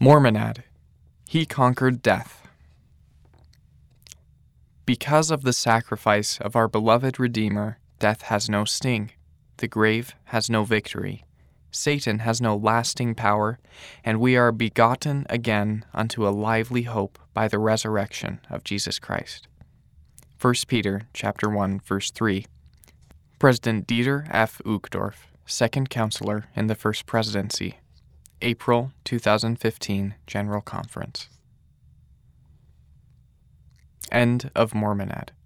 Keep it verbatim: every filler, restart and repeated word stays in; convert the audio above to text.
Mormonad. He conquered death. Because of the sacrifice of our beloved Redeemer, death has no sting, the grave has no victory, Satan has no lasting power, and we are begotten again unto a lively hope by the resurrection of Jesus Christ. First Peter chapter one, verse three. President Dieter F. Uchtdorf, Second Counselor in the First Presidency, April two thousand fifteen General Conference. End of Mormonad.